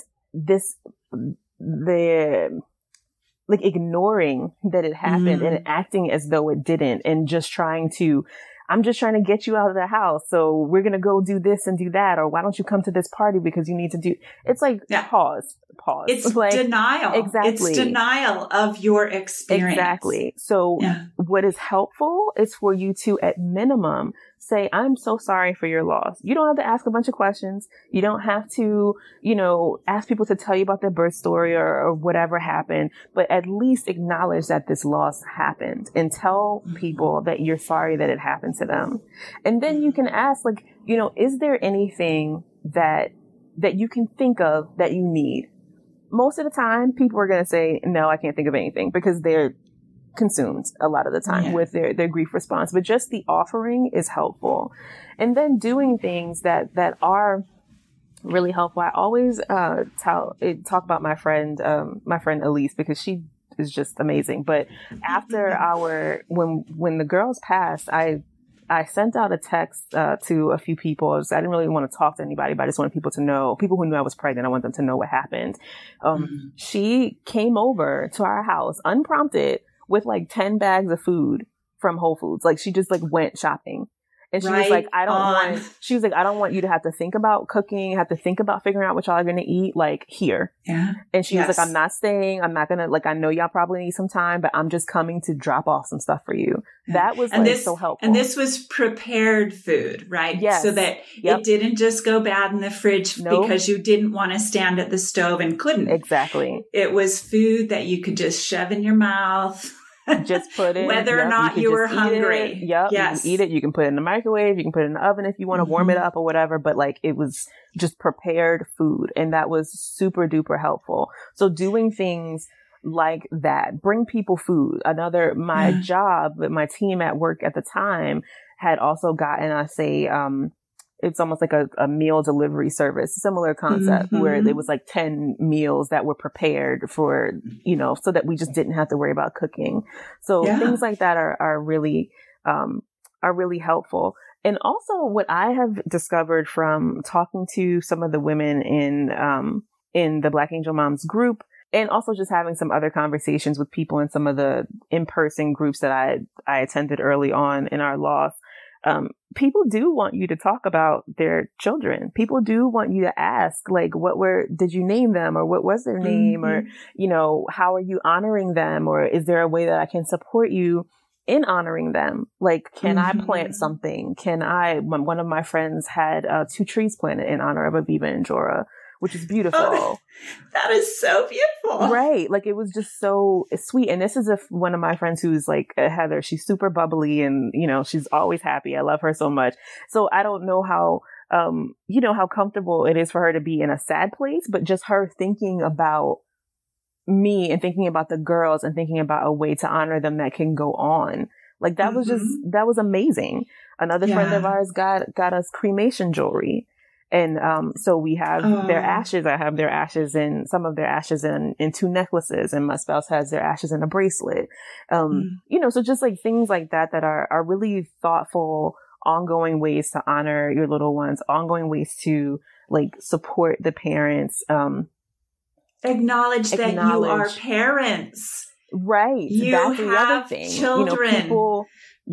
like ignoring that it happened and acting as though it didn't, and just I'm just trying to get you out of the house. So we're going to go do this and do that. Or why don't you come to this party because you need to do, it's like, pause. It's like, denial. Exactly. It's denial of your experience. Exactly. So what is helpful is for you to, at minimum, say, I'm so sorry for your loss. You don't have to ask a bunch of questions. You don't have to, ask people to tell you about their birth story or whatever happened, but at least acknowledge that this loss happened and tell people that you're sorry that it happened to them. And then you can ask, like, is there anything that you can think of that you need? Most of the time, people are going to say, no, I can't think of anything, because they're consumed a lot of the time with their grief response. But just the offering is helpful. And then doing things that are really helpful. I always talk about my friend Elise, because she is just amazing. But after when the girls passed, I sent out a text to a few people. I didn't really want to talk to anybody, but I just wanted people who knew I was pregnant. I want them to know what happened. She came over to our house unprompted with like 10 bags of food from Whole Foods. Like, she just like went shopping. And she was like, I don't want you to have to think about cooking, have to think about figuring out what y'all are going to eat, like, here. Yeah. And she was like, I'm not staying. I'm not going to, like, I know y'all probably need some time, but I'm just coming to drop off some stuff for you. Yeah. That was so helpful. And this was prepared food, right? Yes. So that it didn't just go bad in the fridge because you didn't want to stand at the stove and couldn't. Exactly. It was food that you could just shove in your mouth. Just put it, whether or not you were hungry. Yes. You can eat it. You can put it in the microwave. You can put it in the oven if you want to warm it up or whatever. But like, it was just prepared food, and that was super duper helpful. So doing things like that, bring people food. My job, my team at work at the time had also gotten us it's almost like a meal delivery service, similar concept, where it was like 10 meals that were prepared for, so that we just didn't have to worry about cooking. So things like that are really helpful. And also, what I have discovered from talking to some of the women in the Black Angel Moms group, and also just having some other conversations with people in some of the in-person groups that I attended early on in our loss, people do want you to talk about their children. People do want you to ask, like, did you name them, or what was their name, or, how are you honoring them? Or is there a way that I can support you in honoring them? Like, can I plant something? One of my friends had 2 trees planted in honor of Aviva and Jorah, which is beautiful. Oh, that is so beautiful. Right. Like, it was just so sweet. And this is one of my friends who's like Heather. She's super bubbly and, she's always happy. I love her so much. So I don't know how, how comfortable it is for her to be in a sad place, but just her thinking about me and thinking about the girls and thinking about a way to honor them that can go on. Like, that was that was amazing. Another friend of ours got us cremation jewelry. And so we have their ashes. I have their ashes in in 2 necklaces, and my spouse has their ashes in a bracelet. So just like things like that are really thoughtful, ongoing ways to honor your little ones, ongoing ways to like support the parents. Acknowledge that you are parents. Right. That's the other thing. Children.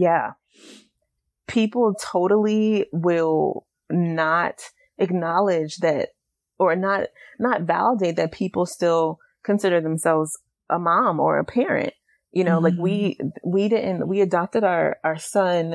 People totally will not acknowledge that, or not validate that people still consider themselves a mom or a parent. Like we adopted our son,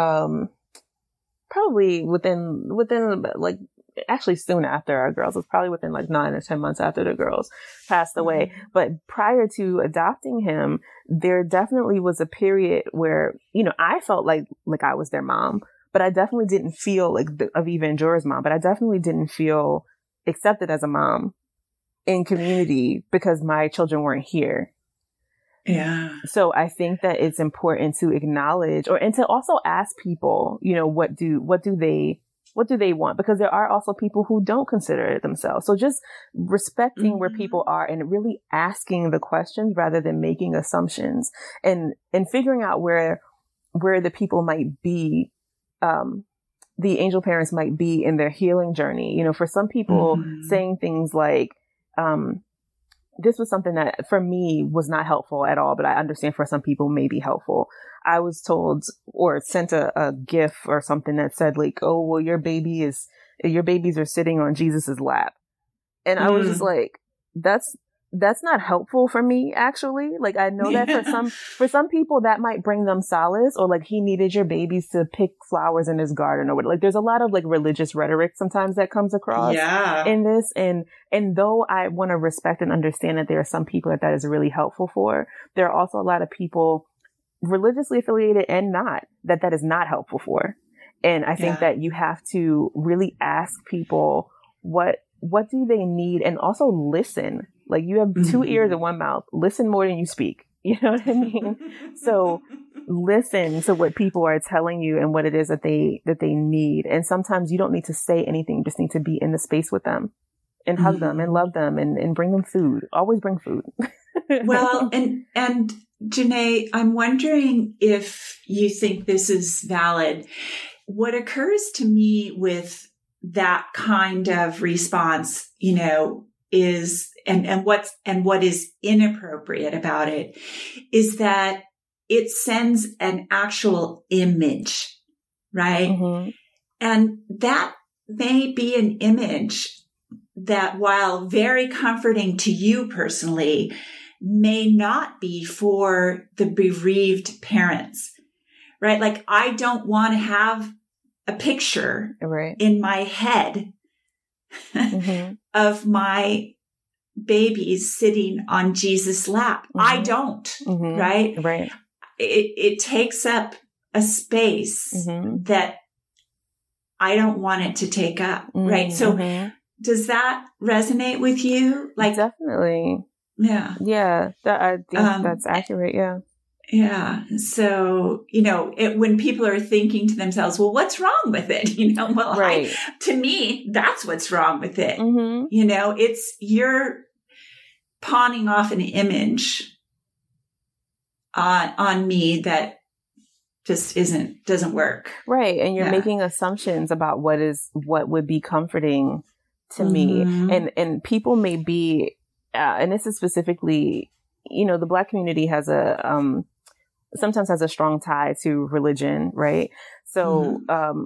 probably within like, actually soon after our girls. It was probably within like 9 or 10 months after the girls passed away. But prior to adopting him, there definitely was a period where, I felt like I was their mom. But I definitely didn't feel like Aviva and Jorah's mom, but I definitely didn't feel accepted as a mom in community because my children weren't here. Yeah. So I think that it's important to acknowledge and to also ask people, what do they want? Because there are also people who don't consider it themselves. So just respecting where people are and really asking the questions rather than making assumptions and figuring out where the people might be, the angel parents might be in their healing journey. For some people saying things like, this was something that for me was not helpful at all, but I understand for some people may be helpful. I was told or sent a GIF or something that said like, oh, well, your babies are sitting on Jesus's lap. And I was just like, that's not helpful for me, actually. Like, I know that for some people that might bring them solace, or like he needed your babies to pick flowers in his garden or whatever. Like, there's a lot of like religious rhetoric sometimes that comes across in this. And though I want to respect and understand that there are some people that is really helpful for, there are also a lot of people religiously affiliated and not, that is not helpful for. And I think that you have to really ask people what do they need, and also listen. Like, you have two ears and one mouth. Listen more than you speak. You know what I mean? So listen to what people are telling you and what it is that they need. And sometimes you don't need to say anything. You just need to be in the space with them and hug them and love them and bring them food. Always bring food. Well, and Janae, I'm wondering if you think this is valid. What occurs to me with that kind of response, is, and what is inappropriate about it is that it sends an actual image, right? Mm-hmm. And that may be an image that, while very comforting to you personally, may not be for the bereaved parents, right? Like, I don't want to have a picture in my head of my babies sitting on Jesus' lap. I don't, right? Right. It takes up a space that I don't want it to take up, right? So does that resonate with you? Like, definitely. Yeah. Yeah. I think that's accurate. Yeah. Yeah. So, when people are thinking to themselves, well, what's wrong with it? To me, that's what's wrong with it. It's you're pawning off an image on me that just doesn't work. Right. And you're making assumptions about what would be comforting to me. And people may be, and this is specifically, the Black community has sometimes has a strong tie to religion, right? So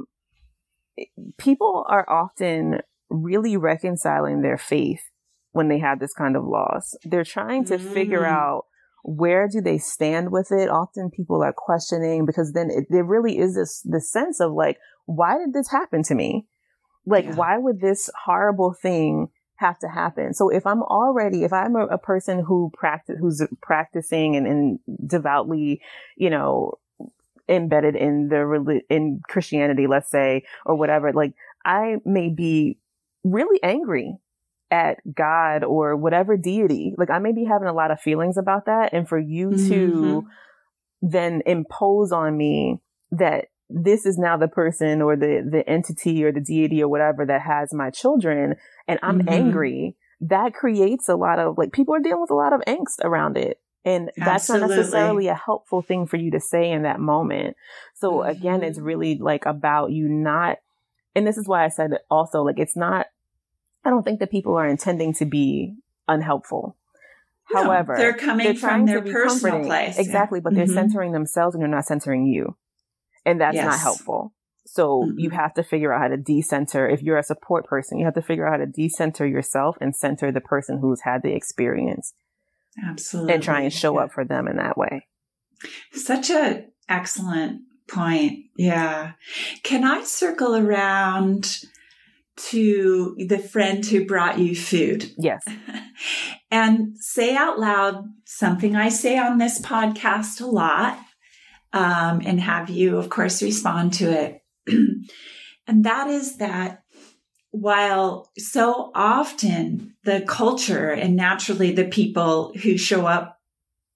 people are often really reconciling their faith when they have this kind of loss. They're trying to figure out, where do they stand with it? Often people are questioning, because then there really is this sense of like, why did this happen to me? Like, why would this horrible thing have to happen? So if I'm a person who's practicing and devoutly, embedded in Christianity, let's say, or whatever, like, I may be really angry at God or whatever deity. Like, I may be having a lot of feelings about that. And for you to then impose on me that this is now the person or the entity or the deity or whatever that has my children, and I'm angry, that creates a lot of, like, people are dealing with a lot of angst around it. And that's not necessarily a helpful thing for you to say in that moment. So again, it's really like about you not, and this is why I said also, like, it's not, I don't think that people are intending to be unhelpful. No, However, they're coming from their personal place. Exactly. But they're centering themselves and they're not centering you. And that's not helpful. So you have to figure out how to decenter. If you're a support person, you have to figure out how to decenter yourself and center the person who's had the experience. Absolutely. And try and show up for them in that way. Such an excellent point. Yeah. Can I circle around to the friend who brought you food? Yes. And say out loud something I say on this podcast a lot, and have you, of course, respond to it. And that is that while so often the culture and naturally the people who show up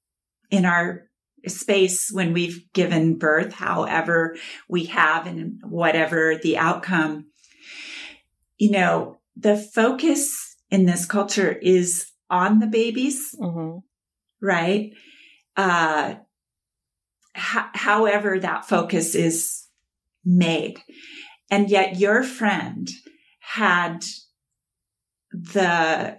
in our space when we've given birth, however we have and whatever the outcome, you know, the focus in this culture is on the babies, right? However that focus is made. And yet your friend had the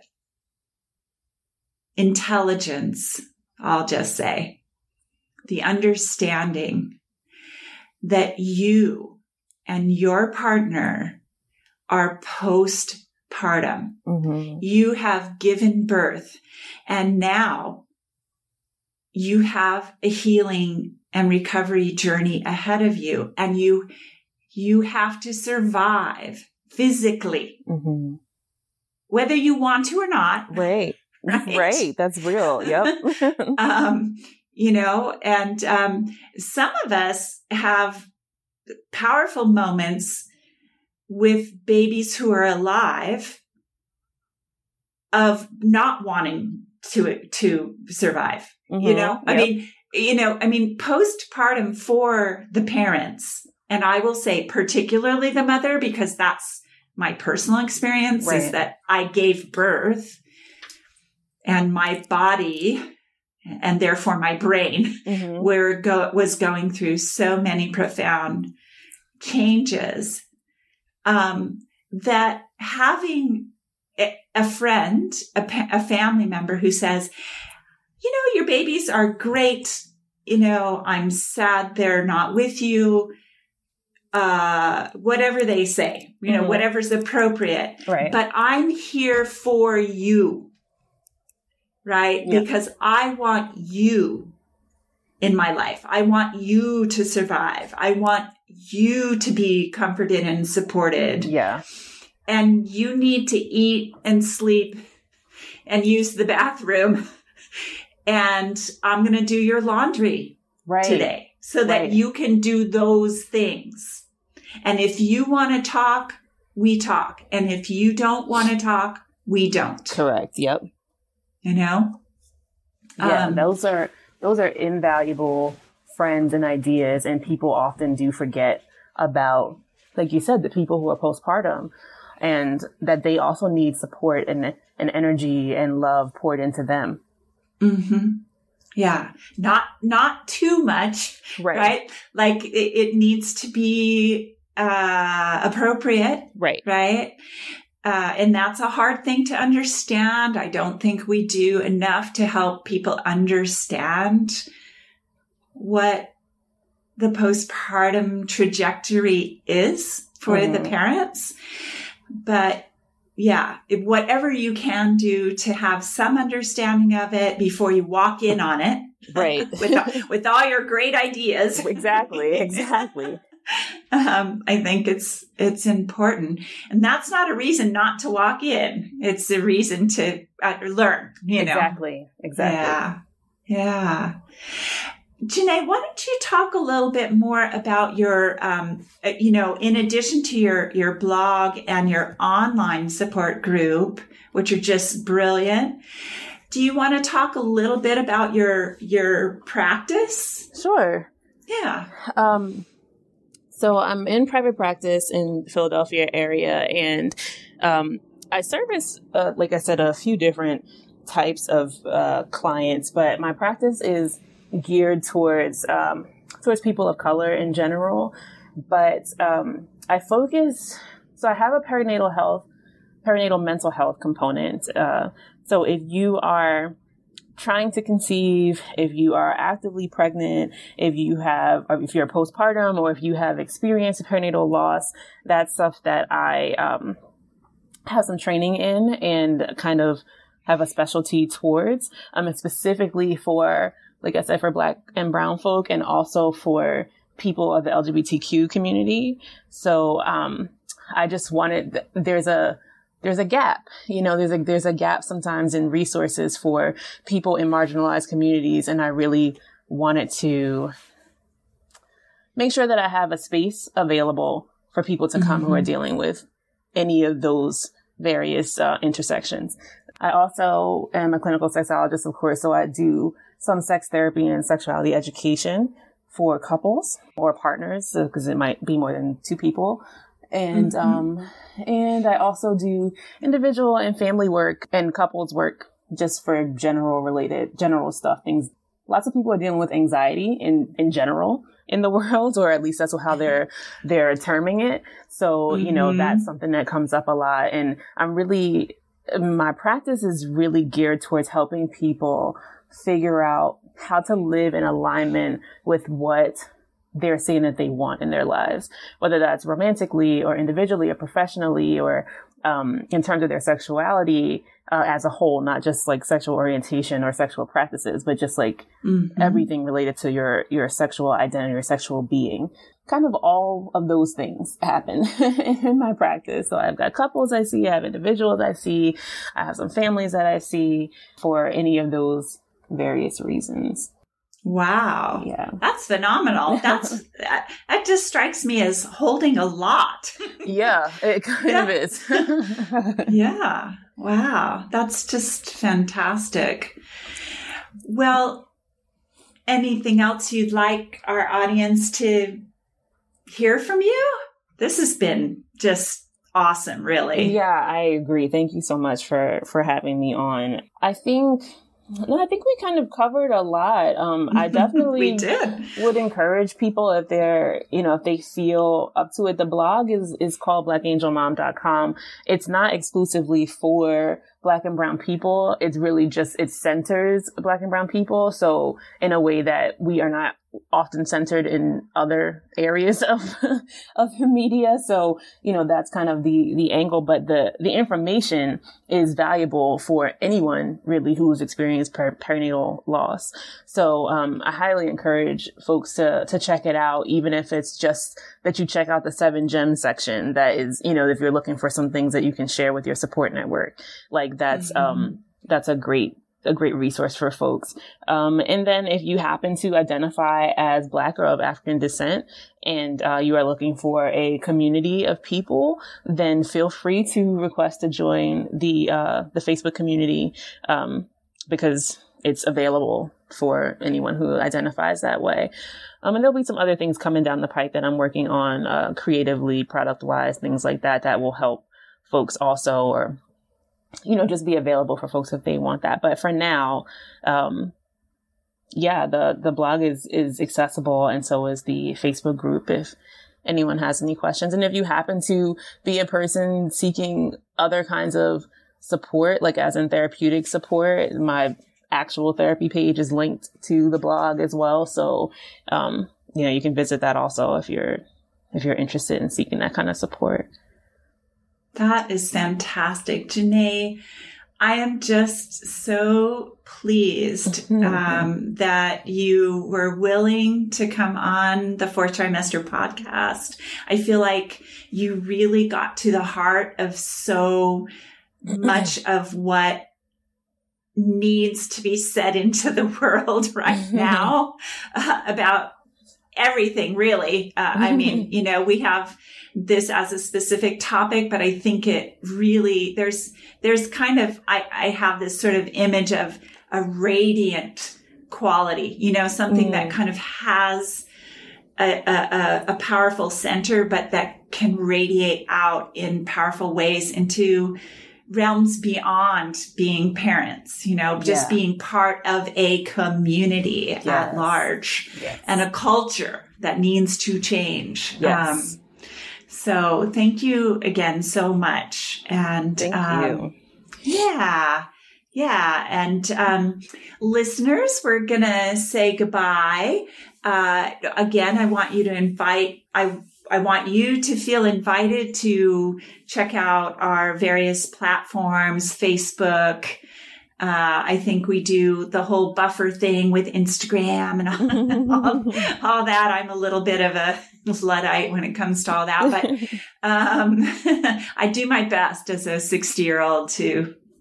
intelligence, I'll just say, the understanding that you and your partner are postpartum. You have given birth, and now you have a healing and recovery journey ahead of you, and you have to survive physically, whether you want to or not. Right. That's real. Yep. You know, and some of us have powerful moments with babies who are alive of not wanting to survive. You know, I mean, postpartum for the parents, and I will say particularly the mother, because that's my personal experience, is that I gave birth and my body, and therefore my brain, was going through so many profound changes, that having a friend, a family member who says, you know, your babies are great. You know, I'm sad they're not with you. Whatever they say, you know, whatever's appropriate. Right. But I'm here for you. Right? Yeah. Because I want you in my life. I want you to survive. I want you to be comforted and supported. Yeah. And you need to eat and sleep and use the bathroom. And I'm going to do your laundry today so that you can do those things. And if you want to talk, we talk. And if you don't want to talk, we don't. Correct. Yep. You know? Yeah, those are invaluable friends and ideas, and people often do forget about, like you said, the people who are postpartum, and that they also need support and energy and love poured into them. Yeah, not too much, right? Like it needs to be appropriate, right? And that's a hard thing to understand. I don't think we do enough to help people understand what the postpartum trajectory is for the parents. But yeah, whatever you can do to have some understanding of it before you walk in on it. Right. with all your great ideas. Exactly. I think it's important, and that's not a reason not to walk in. It's a reason to learn, you know? Exactly. Yeah. Janae, why don't you talk a little bit more about your, you know, in addition to your blog and your online support group, which are just brilliant. Do you want to talk a little bit about your practice? Sure. Yeah. So I'm in private practice in the Philadelphia area, and I service, like I said, a few different types of clients, but my practice is geared towards people of color in general. But I focus, so I have a perinatal mental health component. So if you are trying to conceive, if you are actively pregnant, if you're postpartum, or if you have experienced perinatal loss, that's stuff that I have some training in and kind of have a specialty towards. And specifically for, like I said, for Black and brown folk, and also for people of the LGBTQ community. So I just wanted, there's a gap, you know, there's a gap sometimes in resources for people in marginalized communities. And I really wanted to make sure that I have a space available for people to come who are dealing with any of those various intersections. I also am a clinical sexologist, of course, so I do some sex therapy and sexuality education for couples or partners, because it might be more than two people. And and I also do individual and family work and couples work just for general stuff. Things. Lots of people are dealing with anxiety in general in the world, or at least that's how they're terming it. So, that's something that comes up a lot. And my practice is really geared towards helping people figure out how to live in alignment with what they're saying that they want in their lives, whether that's romantically or individually or professionally or in terms of their sexuality as a whole, not just like sexual orientation or sexual practices, but just like everything related to your sexual identity or sexual being. Kind of all of those things happen in my practice. So I've got couples I see, I have individuals I see, I have some families that I see for any of those various reasons. Wow. Yeah. That's phenomenal. That just strikes me as holding a lot. Yeah, it kind of is. Yeah. Wow. That's just fantastic. Well, anything else you'd like our audience to hear from you? This has been just awesome, really. Yeah, I agree. Thank you so much for having me on. I think we kind of covered a lot. I definitely would encourage people if they're, if they feel up to it. The blog is called blackangelmom.com. It's not exclusively for Black and brown people. It's really just, it centers Black and brown people. So in a way that we are not often centered in other areas of the media. So, that's kind of the angle, but the information is valuable for anyone really who's experienced perinatal loss. So, I highly encourage folks to check it out, even if it's just that you check out the 7 Gems section. That is, if you're looking for some things that you can share with your support network, like that's a great resource for folks. And then if you happen to identify as Black or of African descent and you are looking for a community of people, then feel free to request to join the Facebook community because it's available for anyone who identifies that way. And there'll be some other things coming down the pike that I'm working on creatively, product-wise, things like that will help folks also, or just be available for folks if they want that. But for now, the blog is accessible, and so is the Facebook group if anyone has any questions. And if you happen to be a person seeking other kinds of support, like as in therapeutic support, my actual therapy page is linked to the blog as well. So, you can visit that also if you're interested in seeking that kind of support. That is fantastic. Janae, I am just so pleased that you were willing to come on the Fourth Trimester podcast. I feel like you really got to the heart of so much of what needs to be said into the world right now about everything, really. We have this as a specific topic, but I think it really, there's kind of, I have this sort of image of a radiant quality, something that kind of has a powerful center, but that can radiate out in powerful ways into realms beyond being parents, just being part of a community at large and a culture that needs to change. Yes. So thank you again so much. And thank you. Yeah. And listeners, we're going to say goodbye. Again, I want you to I want you to feel invited to check out our various platforms, Facebook. I think we do the whole buffer thing with Instagram and all that. I'm a little bit of a Luddite when it comes to all that, but I do my best as a 60-year-old to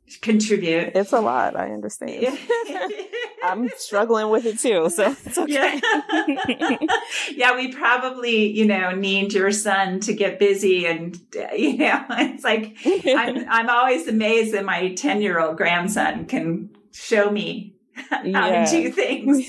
contribute. It's a lot. I understand. I'm struggling with it too, so it's okay. Yeah, we probably, need your son to get busy, and it's like I'm always amazed that my 10-year-old grandson can show me how to do things.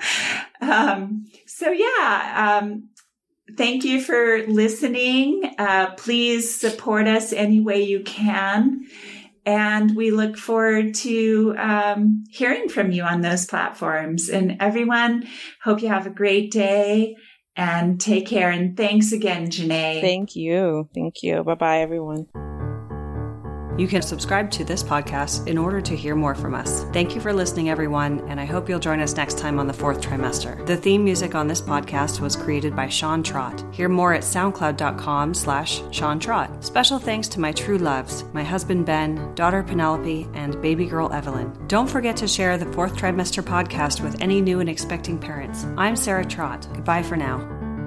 Thank you for listening. Please support us any way you can. And we look forward to hearing from you on those platforms. And everyone, hope you have a great day and take care. And thanks again, Janae. Thank you. Thank you. Bye-bye, everyone. You can subscribe to this podcast in order to hear more from us. Thank you for listening, everyone, and I hope you'll join us next time on the fourth trimester. The theme music on this podcast was created by Sean Trott. Hear more at soundcloud.com/Sean Trott. Special thanks to my true loves, my husband Ben, daughter Penelope, and baby girl Evelyn. Don't forget to share the fourth trimester podcast with any new and expecting parents. I'm Sarah Trott. Goodbye for now.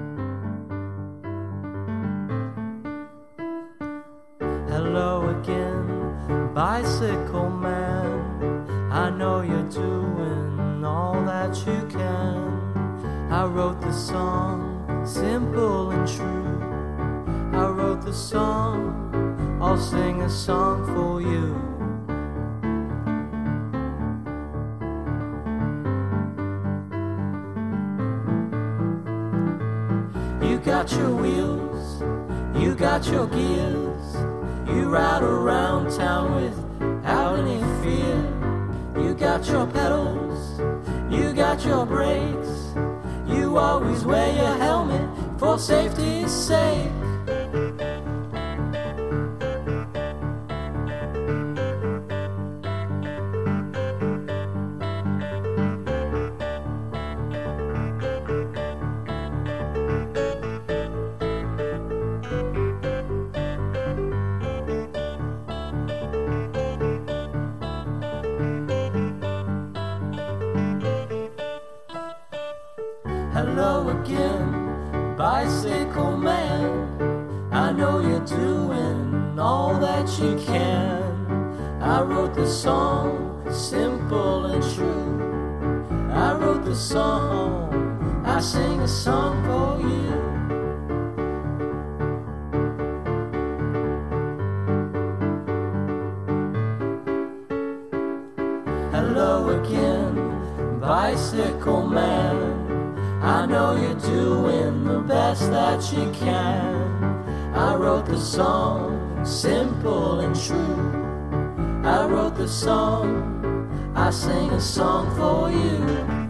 Hello again, bicycle man. I know you're doing all that you can. I wrote the song, simple and true. I wrote the song, I'll sing a song for you. You got your wheels, you got your gears. You ride around town without any fear. You got your pedals, you got your brakes. You always wear your helmet for safety's sake. Hello again, bicycle man. I know you're doing all that you can. I wrote the song, simple and true. I wrote the song, I sing a song for you. Hello again, bicycle man. I know you're doing the best that you can. I wrote the song, simple and true. I wrote the song, I sing a song for you.